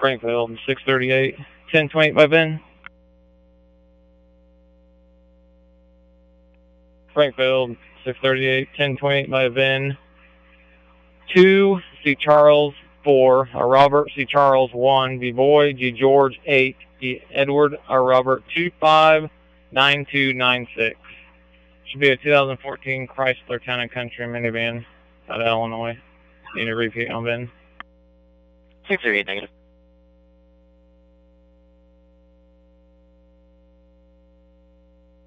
Frankfield, 638, 1028 by Ben. Frankfield, 638, 1028 by Ben. 2, C. Charles, 4, Robert, C. Charles, 1, B. Boy, G. George, 8, E. Edward, Robert, 259296. Should be a 2014 Chrysler Town & Country minivan out of Illinois. Need a repeat on Ben. 638 negative.